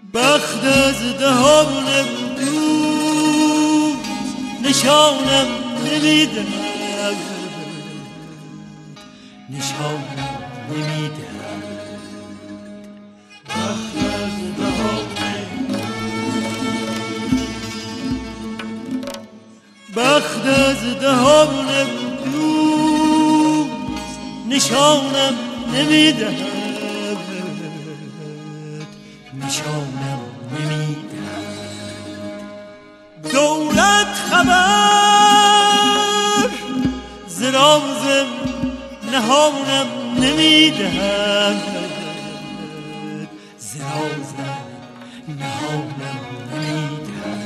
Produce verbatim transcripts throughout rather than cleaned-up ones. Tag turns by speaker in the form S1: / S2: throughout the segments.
S1: بخت از دهانم دوست نشانم نمیدهد، نشانم نمیدهد. بخت از دهانم بخت از دهانم دوست نشانم نمیدهد، نشانم نمیدهد. دولت خبر ز رازم نهانم نمیدهد، ز رازم نهانم نمیدهد.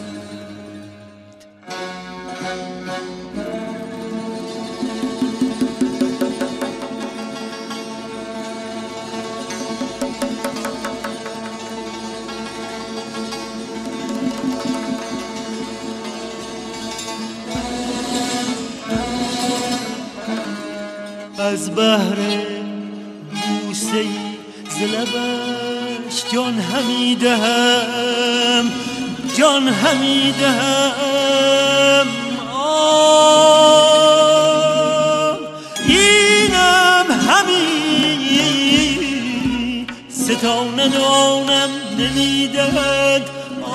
S1: از بهر بوسه ز لبش جان همی دهم، جان همی دهم. آه اینم همی ستانه آنم نمیدهد.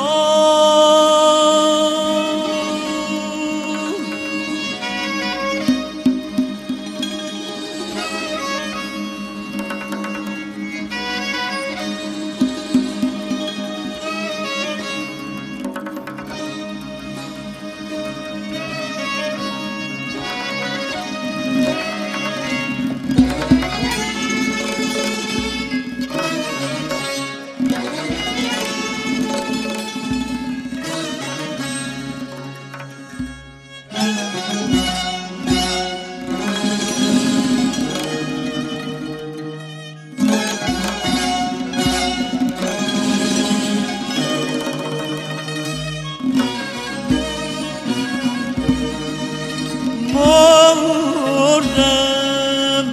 S1: مردم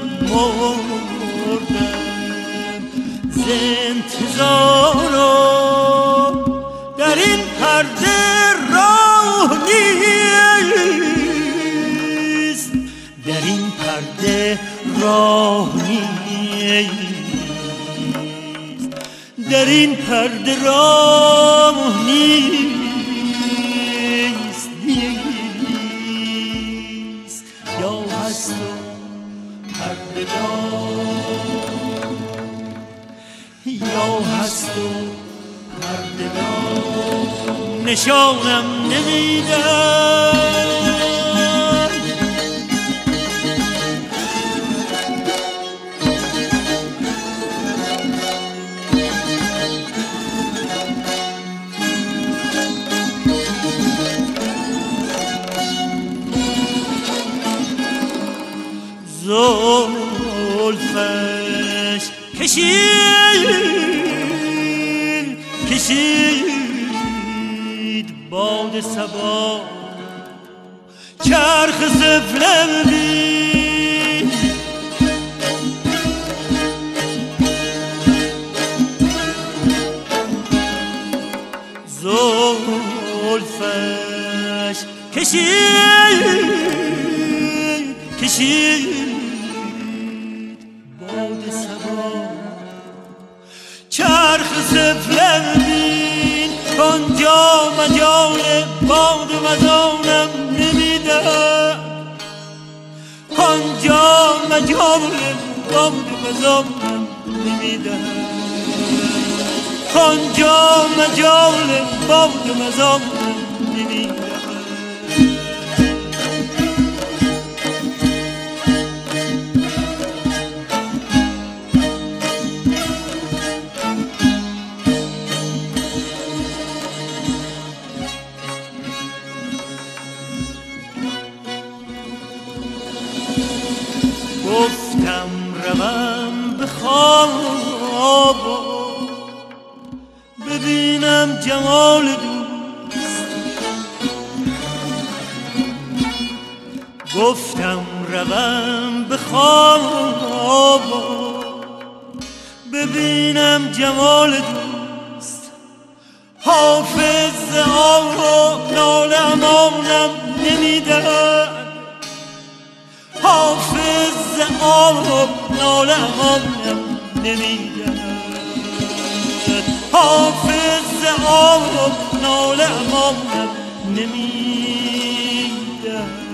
S1: مردم ز انتظارم، در این پرده راه نیست، در این پرده راه نیست، در این پرده راه نیست. یا هست و پرده دار نشانم نمیدهد. زلفش کشید کشید باد صبا، چرخ سفله بید زلفش کشید کشید باد صبا، چرخ سفله بین. آنجا مجال باد مزانم نمیدهد، آنجا مجال باد مزانم نمیدهد، آنجا مجال باد مزانم نمیدهد. گفتم روم به خواب ببینم جمال دوست، گفتم روم به خواب ببینم جمال دوست. حافظ آه ناله امانم نمیدهد، حافظ آه ناله امانم نمیدهد، حافظ آه ناله امانم نمیدهد.